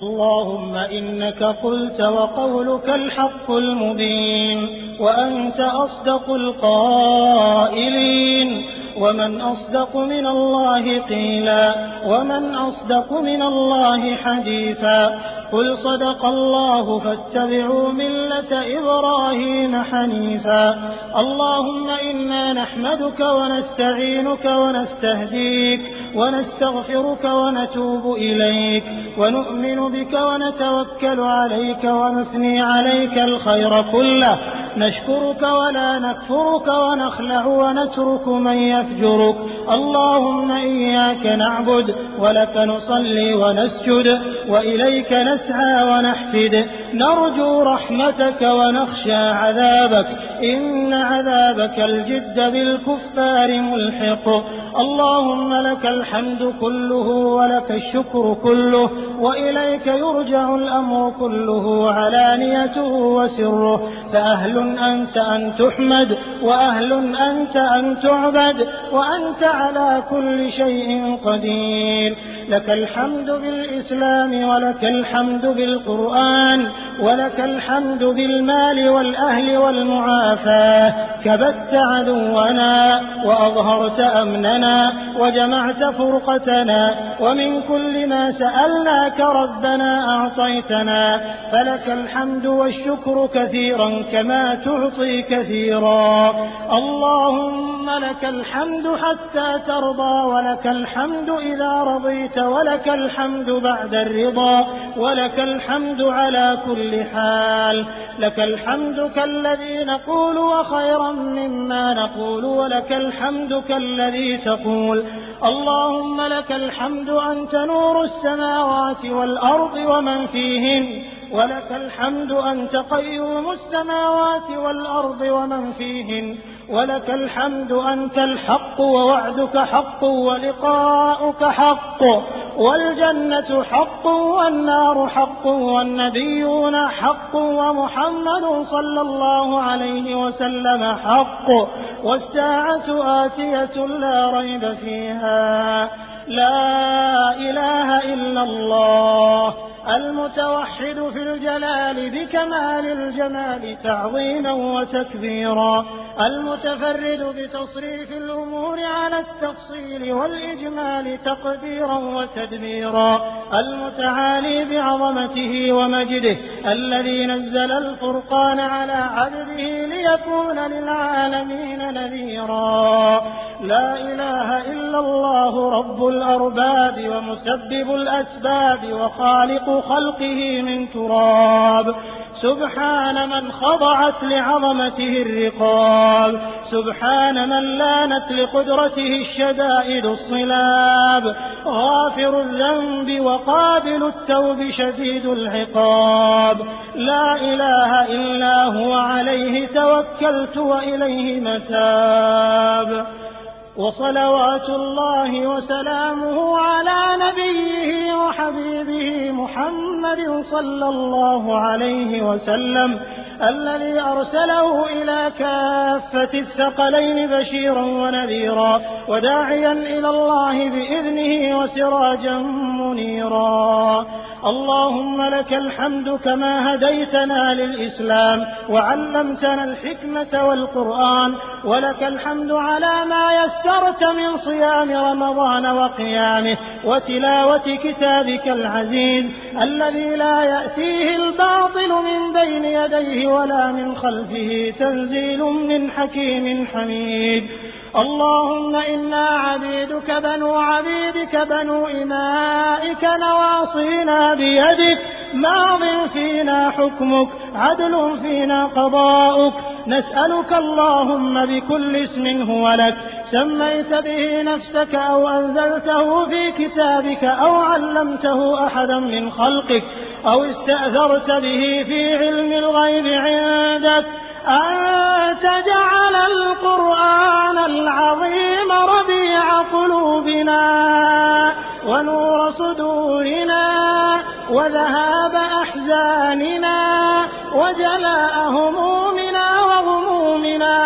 اللهم إنك قلت وقولك الحق المبين وأنت أصدق القائلين ومن أصدق من الله قيلا ومن أصدق من الله حديثا قل صدق الله فاتبعوا ملة إبراهيم حنيفا اللهم إنا نحمدك ونستعينك ونستهديك ونستغفرك ونتوب إليك ونؤمن بك ونتوكل عليك ونثني عليك الخير كله نشكرك ولا نكفرك ونخلع ونترك من يفجرك اللهم إياك نعبد ولك نصلي ونسجد وإليك نسعى ونحفد نرجو رحمتك ونخشى عذابك إن عذابك الجد بالكفار ملحق اللهم لك الحمد كله ولك الشكر كله وإليك يرجع الأمر كله علانيته وسره فأهل أنت أن تحمد وأهل أنت أن تعبد وأنت على كل شيء قدير لك الحمد بالإسلام ولك الحمد بالقرآن ولك الحمد بالمال والأهل والمعافاة كبت عدونا وأظهرت أمننا وجمعت فرقتنا ومن كل ما سألناك ربنا أعطيتنا فلك الحمد والشكر كثيرا كما تعطي كثيرا اللهم لك الحمد حتى ترضى ولك الحمد إذا رضيت ولك الحمد بعد الرضا ولك الحمد على كل حال لك الحمد كالذي نقول وخيرا مما نقول ولك الحمد كالذي تقول اللهم لك الحمد أنت نور السماوات والأرض ومن فيهن ولك الحمد أنت قيوم السماوات والأرض ومن فيهن ولك الحمد أنت الحق ووعدك حق ولقاؤك حق والجنة حق والنار حق والنبيون حق ومحمد صلى الله عليه وسلم حق والساعة آتية لا ريب فيها لا إله إلا الله المتوحد في الجلال بكمال الجمال تعظيما وتكبيرا المتفرد بتصريف الأمور على التفصيل والإجمال تقديرا وتدبيرا المتعالي بعظمته ومجده الذي نزل الفرقان على عبده ليكون للعالمين نذيرا لا إله إلا الله رب الأرباب ومسبب الأسباب وخالق خلقه من تراب سبحان من خضعت لعظمته الرقاب سبحان من لانت لقدرته الشدائد الصلاب غافر الذنب وقابل التوب شديد العقاب لا إله إلا هو عليه توكلت وإليه متاب وصلوات الله وسلامه على نبيه وحبيبه محمد صلى الله عليه وسلم الذي أرسله إلى كافة الثقلين بشيرا ونذيرا وداعيا إلى الله بإذنه وسراجا منيرا اللهم لك الحمد كما هديتنا للإسلام وعلمتنا الحكمة والقرآن ولك الحمد على ما يسرت من صيام رمضان وقيامه وتلاوة كتابك العزيز الذي لا يأتيه الباطل من بين يديه ولا من خلفه تنزيل من حكيم حميد اللهم إنا عبيدك بنو عبيدك بنو إمائك نواصينا بيدك ماض فينا حكمك عدل فينا قضاؤك نسألك اللهم بكل اسم هو لك سميت به نفسك أو أنزلته في كتابك أو علمته أحدا من خلقك أو استأثرت به في علم الغيب عندك أن تجعل القرآن العظيم ربيع قلوبنا ونور صدورنا وذهاب أحزاننا وجلاء همومنا وغمومنا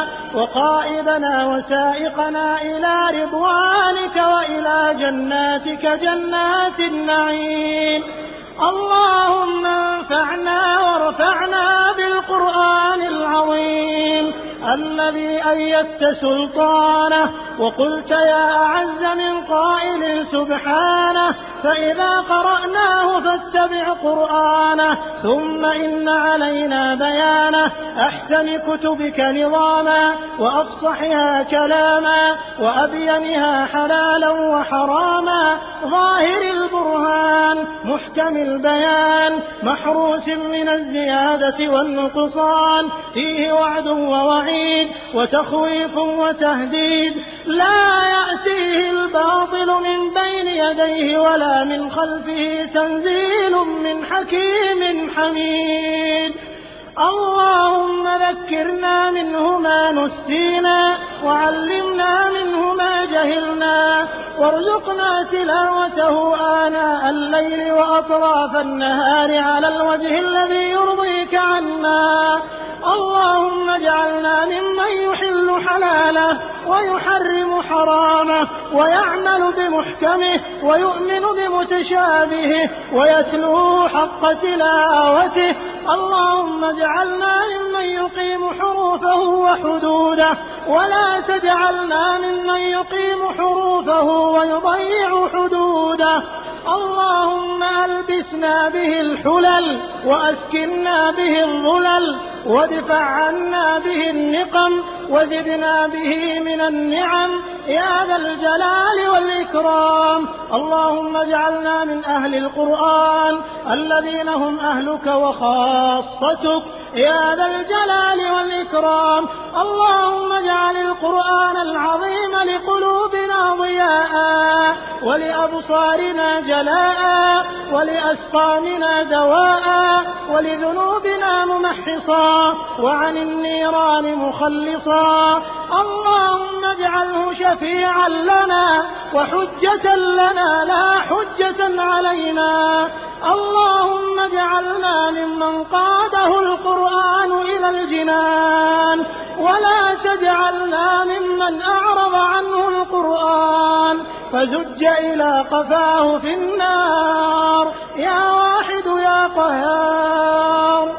وقائدنا وسائقنا إلى رضوانك وإلى جناتك جنات النعيم اللهم انفعنا وارفعنا بالقرآن العظيم الذي أيدت سلطانه وقلت يا أعز من قائل سبحانه فإذا قرأناه فاتبع قرآنه ثم إن علينا بيانه أحسن كتبك نظاما وأفصحها كلاما وأبينها حلالا وحراما ظاهر البرهان محكم البيان محروس من الزيادة والنقصان فيه وعد ووعيد وتخويف وتهديد لا يأتيه الباطل من بين يديه ولا من خلفه تنزيل من حكيم حميد اللهم ذكرنا منه ما نسينا وعلمنا منه ما جهلنا وارزقنا تلاوته آناء الليل وأطراف النهار على الوجه الذي يرضيك عنا اللهم اجعلنا ممن يحل حلاله ويحرم حرامه ويعمل بمحكمه ويؤمن بمتشابهه ويتلو حق تلاوته اللهم اجعلنا ممن يقيم حروفه وحدوده ولا تجعلنا ممن يقيم حروفه ويضيع حدوده اللهم ألبسنا به الحلل وأسكننا به الظلل وادفع عنا به النقم وزدنا به من النعم يا ذا الجلال والإكرام اللهم اجعلنا من أهل القرآن الذين هم أهلك وخاصتك يا ذا الجلال والإكرام اللهم اجعل القرآن العظيم لقلوبنا ضياء ولأبصارنا جلاء ولأسقامنا دواء ولذنوبنا ممحصا وعن النيران مخلصا اللهم اجعله شفيعا لنا وحجة لنا لا حجة علينا اللهم اجعلنا ممن قاده القرآن إلى الجنان ولا تجعلنا ممن أعرض عنه القرآن فزج إلى قفاه في النار يا واحد يا قهار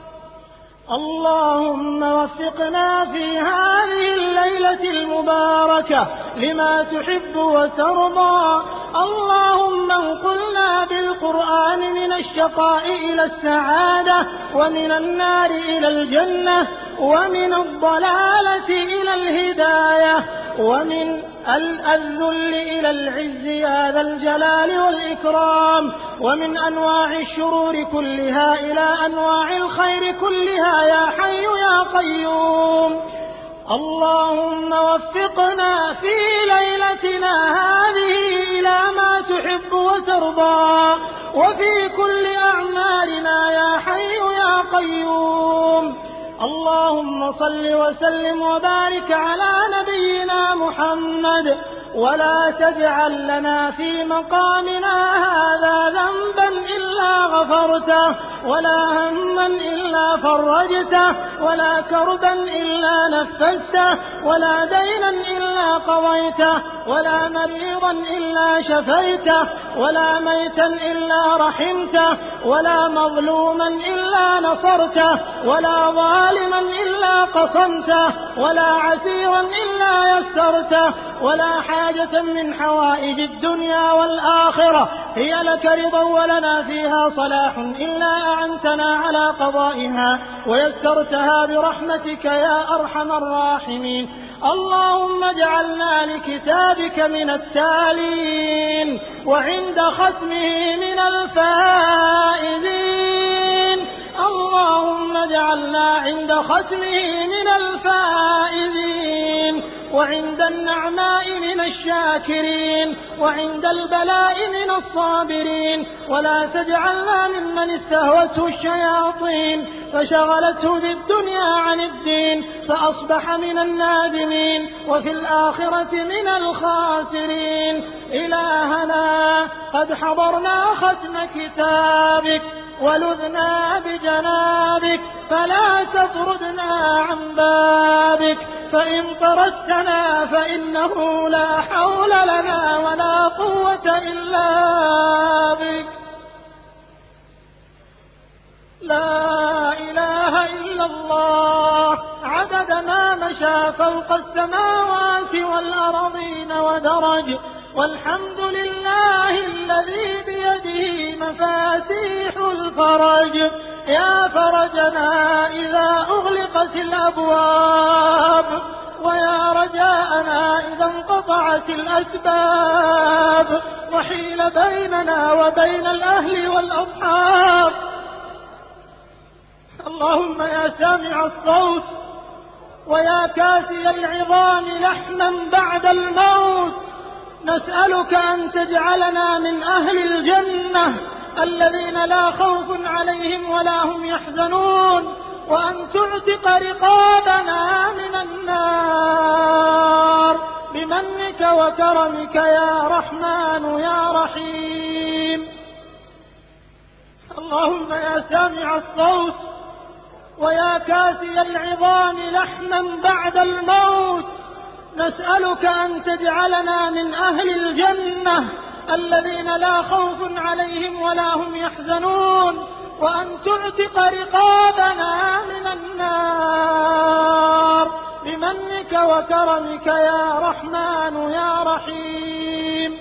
اللهم وفقنا في هذه الليلة المباركة لما تحب وترضى اللهم انقلنا بالقرآن من الشقاء إلى السعادة ومن النار إلى الجنة ومن الضلالة إلى الهداية ومن الذل إلى العز يا ذا الجلال والإكرام ومن أنواع الشرور كلها إلى أنواع الخير كلها يا حي يا قيوم اللهم وفقنا في ليلتنا هذه إلى ما تحب وترضى وفي كل أعمالنا يا حي يا قيوم اللهم صل وسلم وبارك على نبينا محمد ولا تجعل لنا في مقامنا هذا ذنبا إلا غفرته ولا هما إلا فرجته ولا كربا إلا نفسته ولا دينا إلا قضيته ولا مريضا إلا شفيته ولا ميتا إلا رحمته ولا مظلوما إلا نصرته ولا ظالما إلا قصمته ولا عسيرا إلا يسرته ولا حاجة من حوائج الدنيا والآخرة هي لك رضا ولنا فيها صلاح إلا أعنتنا على قضائها ويسرتها برحمتك يا أرحم الراحمين اللهم اجعلنا لكتابك من التالين وعند ختمه من الفائزين اللهم اجعلنا عند ختمه من الفائزين وعند النعماء من الشاكرين وعند البلاء من الصابرين ولا تجعلنا ممن استهوته الشياطين فشغلته بالدنيا عن الدين فأصبح من النادمين وفي الآخرة من الخاسرين إلهنا قد حضرنا ختم كتابك ولذنا بجنابك فلا تطردنا عن بابك فإن طردتنا فإنه لا حول لنا ولا قوة إلا بك لا إله إلا الله عدد ما مشى فوق السماوات والأرضين ودرج. والحمد لله الذي بيده مفاتيح الفرج. يا فرجنا إذا أغلقت الأبواب، ويا رجاءنا إذا انقطعت الأسباب، وحيل بيننا وبين الأهل والأصحاب. اللهم يا سامع الصوت ويا كاسي العظام لحما بعد الموت، نسألك أن تجعلنا من أهل الجنة الذين لا خوف عليهم ولا هم يحزنون، وأن تعتق رقابنا من النار بمنك وكرمك يا رحمن يا رحيم. اللهم يا سامع الصوت ويا كاسي العظام لحما بعد الموت، نسألك أن تجعلنا من أهل الجنة الذين لا خوف عليهم ولا هم يحزنون، وأن تعتق رقابنا من النار بمنك وكرمك يا رحمن يا رحيم.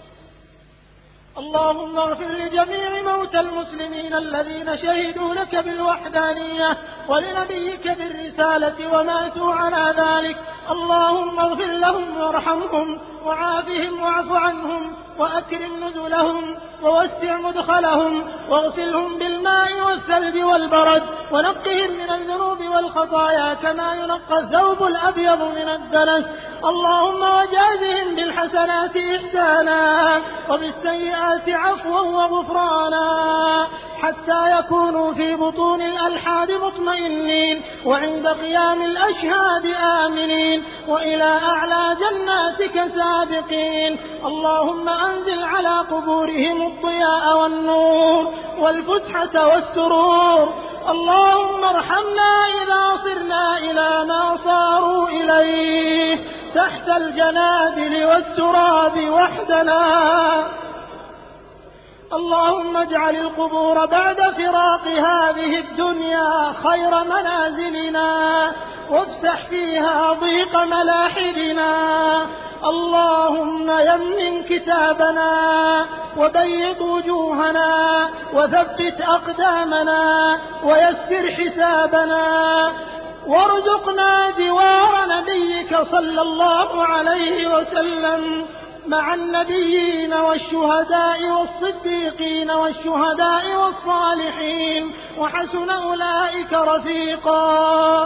اللهم اغفر لجميع موتى المسلمين الذين شهدوا لك بالوحدانية ولنبيك بالرسالة وماتوا على ذلك. اللهم اغفر لهم وارحمهم وعافهم واعف عنهم وأكرم نزلهم ووسع مدخلهم واغسلهم بالماء والثلج والبرد ونقهم من الذنوب والخطايا كما ينقى الثوب الأبيض من الدنس. اللهم وجازهم بالحسنات إحسانا وبالسيئات عفوا وغفرانا حتى يكونوا في بطون الألحاد مطمئنين وعند قيام الأشهاد آمنين وإلى أعلى جناتك سابقين. اللهم أنزل على قبورهم الضياء والنور والفسحة والسرور. اللهم ارحمنا إذا صرنا إلى ما صاروا إليه تحت الجنادل والتراب وحدنا. اللهم اجعل القبور بعد فراق هذه الدنيا خير منازلنا وافسح فيها ضيق ملاحدنا. اللهم يمن كتابنا وبيض وجوهنا وثبت أقدامنا ويسر حسابنا وارزقنا جوار نبيك صلى الله عليه وسلم مع النبيين والشهداء والصديقين والشهداء والصالحين وحسن أولئك رفيقا.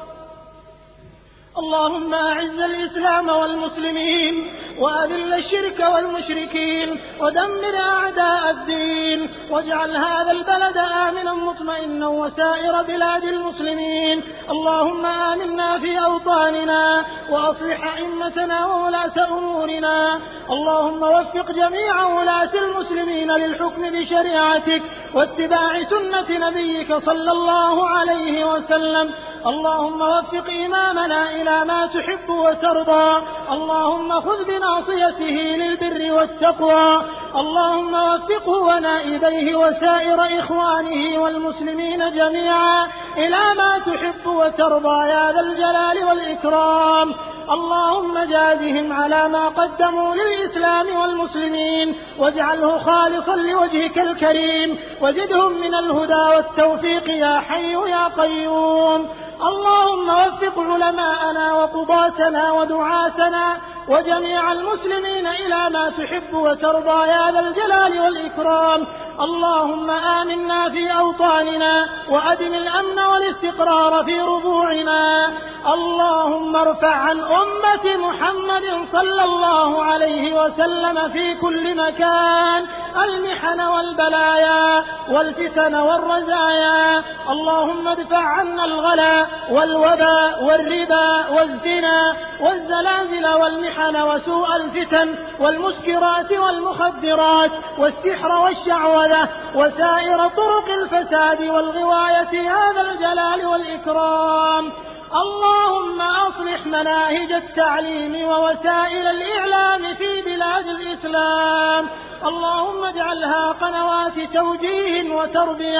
اللهم أعز الإسلام والمسلمين وأذل الشرك والمشركين ودمر أعداء الدين واجعل هذا البلد آمنا مطمئنا وسائر بلاد المسلمين. اللهم آمنا في أوطاننا وأصلح أئمتنا وولاة أمورنا. اللهم وفق جميع ولاة المسلمين للحكم بشريعتك واتباع سنة نبيك صلى الله عليه وسلم. اللهم وفق إمامنا إلى ما تحب وترضى. اللهم خذ بناصيته للبر والتقوى. اللهم وفقه ونائبيه وسائر إخوانه والمسلمين جميعا إلى ما تحب وترضى يا ذا الجلال والإكرام. اللهم جازهم على ما قدموا للإسلام والمسلمين واجعله خالصا لوجهك الكريم وزدهم من الهدى والتوفيق يا حي يا قيوم. اللهم وفق علماءنا وقضاتنا ودعاتنا وجميع المسلمين إلى ما تحب وترضى يا ذا الجلال والإكرام. اللهم آمنا في أوطاننا وأدم الأمن والاستقرار في ربوعنا. اللهم ارفع عن أمة محمد صلى الله عليه وسلم في كل مكان المحن والبلايا والفتن والرزايا. اللهم ادفع عنا الغلا والوباء والربا والزنا والزلازل والمحن وسوء الفتن والمسكرات والمخدرات والسحر والشعوذة وسائر طرق الفساد والغواية يا ذا الجلال والإكرام. اللهم أصلح مناهج التعليم ووسائل الإعلام في بلاد الإسلام. اللهم اجعلها قنوات توجيه وتربية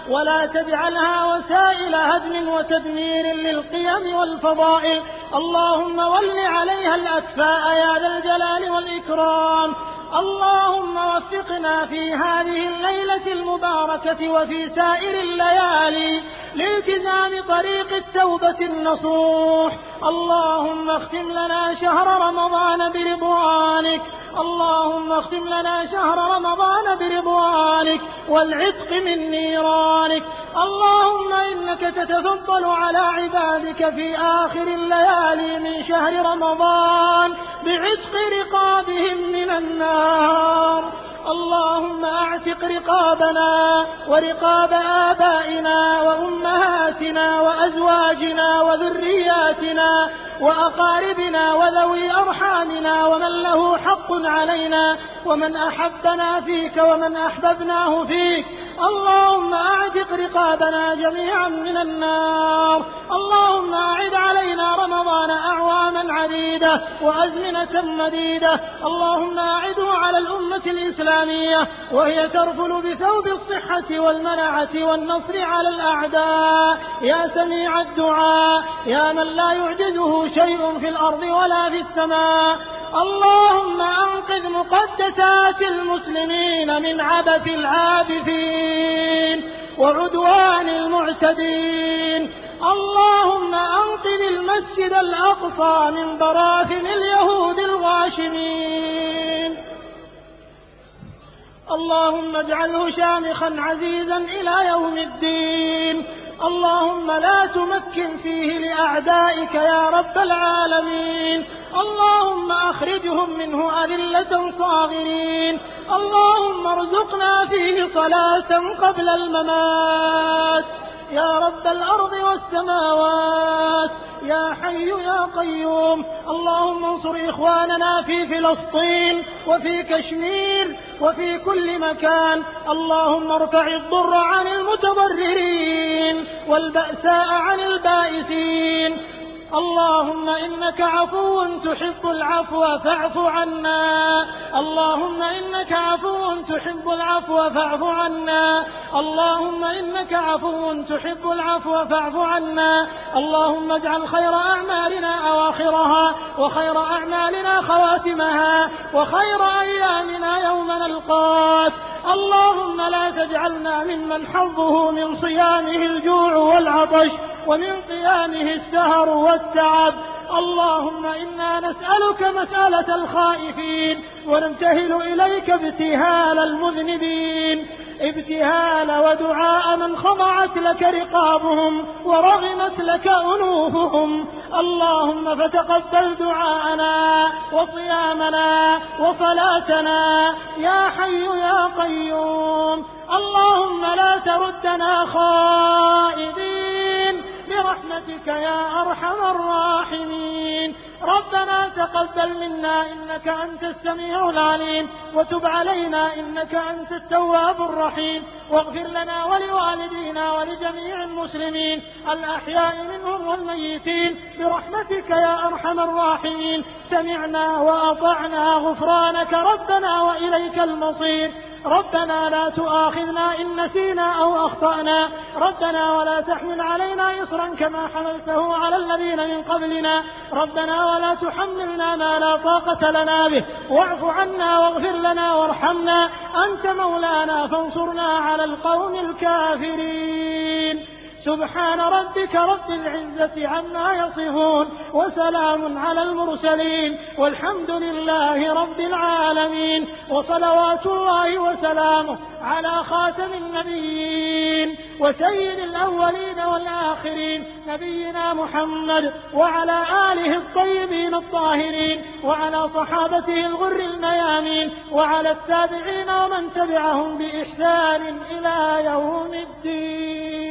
ولا تجعلها وسائل هدم وتدمير للقيم والفضائل. اللهم ول عليها الأكفاء يا ذا الجلال والإكرام. اللهم وفقنا في هذه الليلة المباركة وفي سائر الليالي لالتزام طريق التوبة النصوح. اللهم اختم لنا شهر رمضان برضوانك. اللهم اختم لنا شهر رمضان برضوانك والعتق من نيرانك. اللهم إنك تتفضل على عبادك في آخر الليالي من شهر رمضان بعتق رقابهم من النار. اللهم اعتق رقابنا ورقاب آبائنا وأمهاتنا وأزواجنا وذرياتنا وأقاربنا وذوي أرحامنا ومن له حق علينا ومن أحبنا فيك ومن أحببناه فيك. اللهم أعتق رقابنا جميعا من النار. اللهم أعد علينا رمضان أعواما عديدة وأزمنة مديدة. اللهم أعده على الأمة الإسلامية وهي ترفل بثوب الصحة والمنعة والنصر على الأعداء يا سميع الدعاء يا من لا يعجزه شيء في الأرض ولا في السماء. اللهم أنقذ مقدسات المسلمين من عبث العابثين وعدوان المعتدين. اللهم أنقذ المسجد الأقصى من براثن اليهود الغاشمين. اللهم اجعله شامخا عزيزا إلى يوم الدين. اللهم لا تمكن فيه لأعدائك يا رب العالمين. اللهم أخرجهم منه أذلة صاغرين. اللهم ارزقنا فيه صلاة قبل الممات يا رب الأرض والسماوات يا حي يا قيوم. اللهم انصر إخواننا في فلسطين وفي كشمير وفي كل مكان. اللهم ارفع الضر عن المتضررين والبأساء عن البائسين. اللهم إنك عفو تحب العفو فاعف عنا. اللهم إنك عفو تحب العفو فاعف عنا. اللهم إنك عفو تحب العفو فاعف عنا. اللهم اجعل خير أعمالنا أواخرها وخير أعمالنا خواتمها وخير أيامنا يوم نلقاك. اللهم لا تجعلنا ممن حظه من صيامه الجوع والعطش ومن قيامه السهر والتعب. اللهم إنا نسألك مسألة الخائفين ونبتهل إليك ابتهال المذنبين، ابتهال ودعاء من خضعت لك رقابهم ورغمت لك أنوفهم. اللهم فتقبل دعاءنا وصيامنا وصلاتنا يا حي يا قيوم. اللهم لا تردنا خائبين برحمتك يا أرحم الراحمين. ربنا تقبل منا إنك أنت السميع العليم وتب علينا إنك أنت التواب الرحيم. واغفر لنا ولوالدينا ولجميع المسلمين الأحياء منهم والميتين برحمتك يا أرحم الراحمين. سمعنا وأطعنا غفرانك ربنا وإليك المصير. ربنا لا تؤاخذنا إن نسينا أو أخطأنا. ربنا ولا تحمل علينا إصرا كما حملته على الذين من قبلنا. ربنا ولا تحملنا ما لا طاقة لنا به. واعف عنا واغفر لنا وارحمنا أنت مولانا فانصرنا على القوم الكافرين. سبحان ربك رب العزة عما يصفون وسلام على المرسلين والحمد لله رب العالمين. وصلوات الله وسلامه على خاتم النبيين وسيد الأولين والآخرين نبينا محمد وعلى آله الطيبين الطاهرين وعلى صحابته الغر الميامين وعلى التابعين ومن تبعهم بإحسان إلى يوم الدين.